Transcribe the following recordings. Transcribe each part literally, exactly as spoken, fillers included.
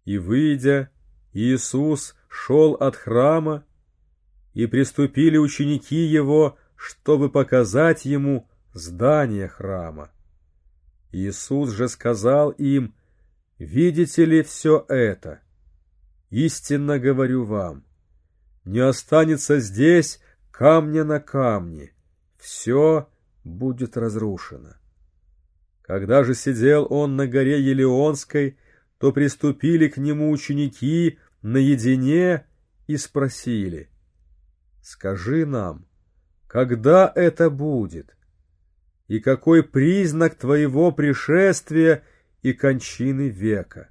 И, выйдя, Иисус шел от храма, и приступили ученики его, чтобы показать ему здание храма. Иисус же сказал им: «Видите ли все это? Истинно говорю вам, не останется здесь камня на камне, все будет разрушено». Когда же сидел он на горе Елеонской, то приступили к нему ученики наедине и спросили: «Скажи нам, когда это будет? И какой признак твоего пришествия и кончины века?»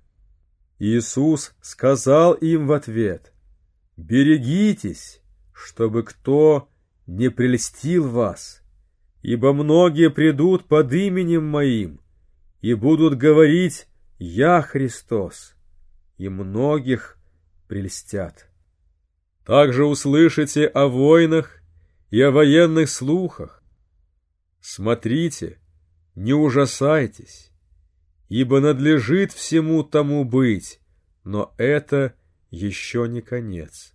Иисус сказал им в ответ: «Берегитесь, чтобы кто не прельстил вас, ибо многие придут под именем Моим и будут говорить: Я Христос, и многих прельстят. Также услышите о войнах и о военных слухах. Смотрите, не ужасайтесь, ибо надлежит всему тому быть, но это еще не конец.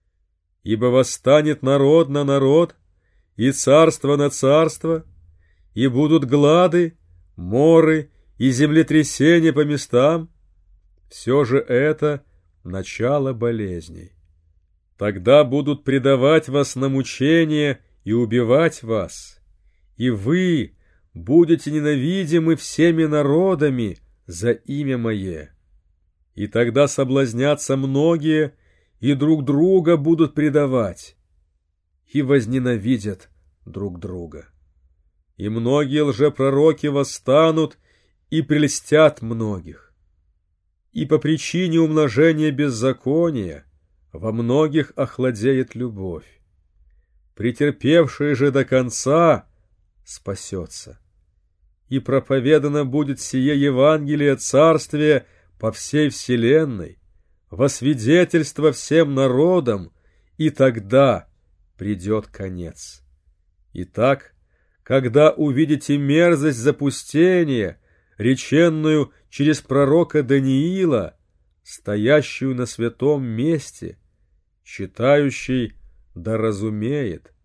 Ибо восстанет народ на народ, и царство на царство, и будут глады, моры и землетрясения по местам. Все же это начало болезней. Тогда будут предавать вас на мучение и убивать вас, и вы будете ненавидимы всеми народами за имя Мое. И тогда соблазнятся многие, и друг друга будут предавать, и возненавидят друг друга. И многие лжепророки восстанут и прельстят многих. И по причине умножения беззакония во многих охладеет любовь. Претерпевший же до конца спасется. И проповедано будет сие Евангелие Царствия по всей вселенной, во свидетельство всем народам, и тогда придет конец. Итак, когда увидите мерзость запустения, реченную через пророка Даниила, стоящую на святом месте, читающий да разумеет,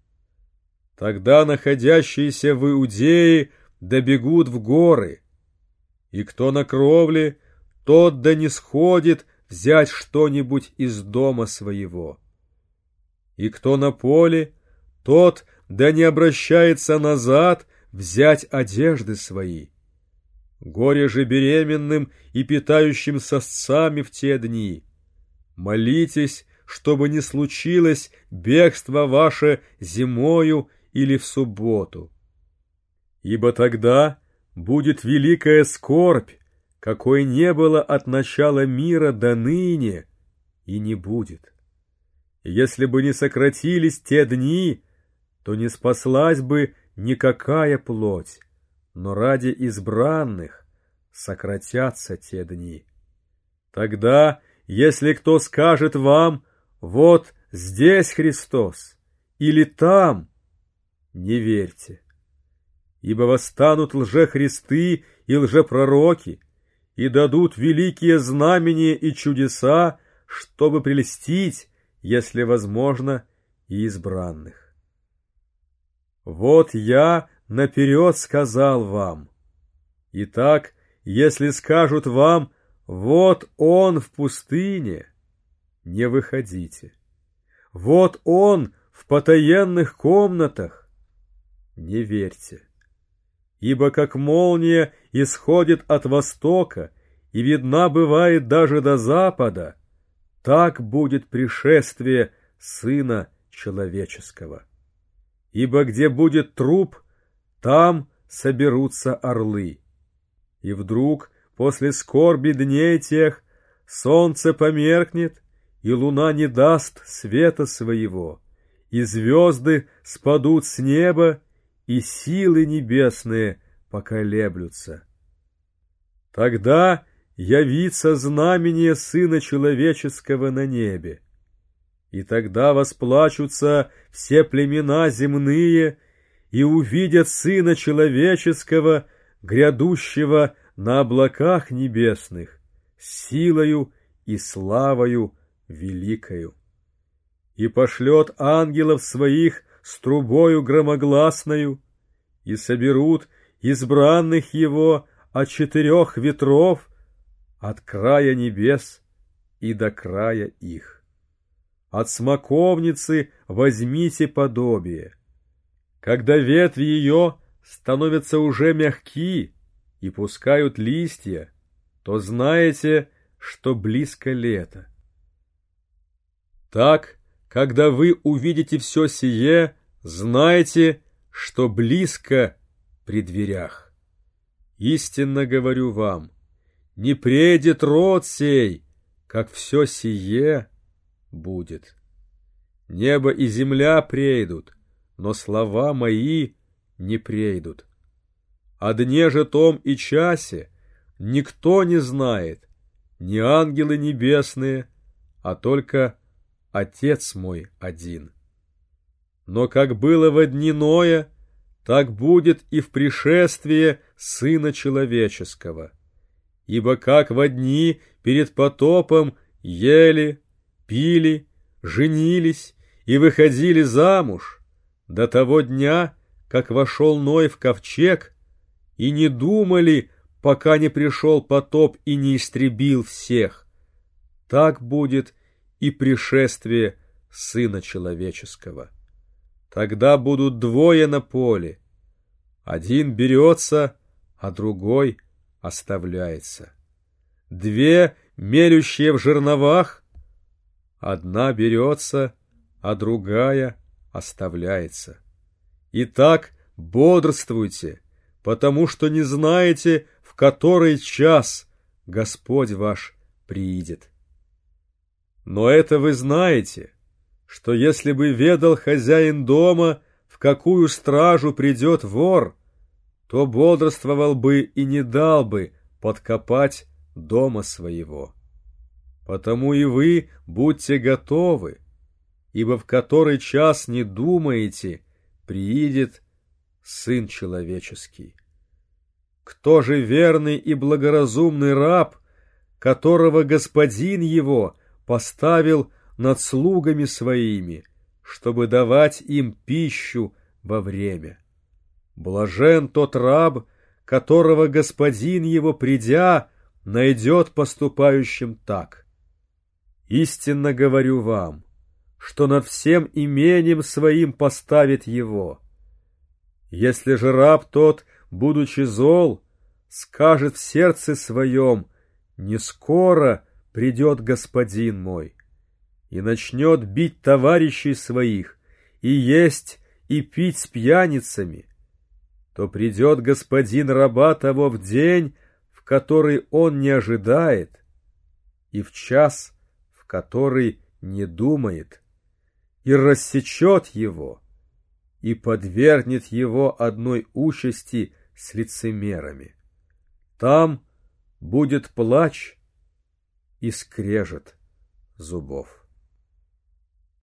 тогда находящиеся в Иудее добегут в горы, и кто на кровле, тот да не сходит взять что-нибудь из дома своего. И кто на поле, тот да не обращается назад взять одежды свои. Горе же беременным и питающим сосцами в те дни. Молитесь, чтобы не случилось бегство ваше зимою или в субботу. Ибо тогда будет великая скорбь, какой не было от начала мира до ныне, и не будет. Если бы не сократились те дни, то не спаслась бы никакая плоть, но ради избранных сократятся те дни. Тогда, если кто скажет вам: вот здесь Христос, или там, не верьте. Ибо восстанут лжехристы и лжепророки, и дадут великие знамения и чудеса, чтобы прельстить, если возможно, и избранных. Вот я наперед сказал вам. Итак, если скажут вам: вот он в пустыне, не выходите. Вот он в потаенных комнатах, не верьте. Ибо как молния исходит от востока и видна бывает даже до запада, так будет пришествие Сына Человеческого. Ибо где будет труп, там соберутся орлы. И вдруг, после скорби дней тех, солнце померкнет, и луна не даст света своего, и звезды спадут с неба, и силы небесные поколеблются. Тогда явится знамение Сына Человеческого на небе, и тогда восплачутся все племена земные и увидят Сына Человеческого, грядущего на облаках небесных, с силою и славою великою. И пошлет ангелов своих с трубою громогласною, и соберут избранных его от четырех ветров, от края небес и до края их. От смоковницы возьмите подобие. Когда ветви ее становятся уже мягки и пускают листья, то знаете, что близко лето. Так, когда вы увидите все сие, знайте, что близко при дверях. Истинно говорю вам, не предет род сей, как все сие будет. Небо и земля прейдут, но слова мои не прейдут. О дне же том и часе никто не знает, ни ангелы небесные, а только Отец мой один. Но как было во дни Ноя, так будет и в пришествии Сына Человеческого. Ибо как во дни перед потопом ели, пили, женились и выходили замуж, до того дня, как вошел Ной в ковчег, и не думали, пока не пришел потоп и не истребил всех, так будет и пришествие Сына Человеческого. Тогда будут двое на поле, один берется, а другой оставляется. Две, мелющие в жерновах, одна берется, а другая оставляется. Итак, бодрствуйте, потому что не знаете, в который час Господь ваш приидет. Но это вы знаете, что если бы ведал хозяин дома, в какую стражу придет вор, то бодрствовал бы и не дал бы подкопать дома своего. Потому и вы будьте готовы, ибо в который час не думаете, приидет Сын Человеческий. Кто же верный и благоразумный раб, которого господин его поставил над слугами своими, чтобы давать им пищу во время? Блажен тот раб, которого господин его, придя, найдет поступающим так. Истинно говорю вам, что над всем имением своим поставит его. Если же раб тот, будучи зол, скажет в сердце своем: не скоро придет господин мой, и начнет бить товарищей своих, и есть, и пить с пьяницами, то придет господин раба того в день, в который он не ожидает, и в час, в который не думает, и рассечет его, и подвергнет его одной участи с лицемерами. Там будет плач и скрежет зубов.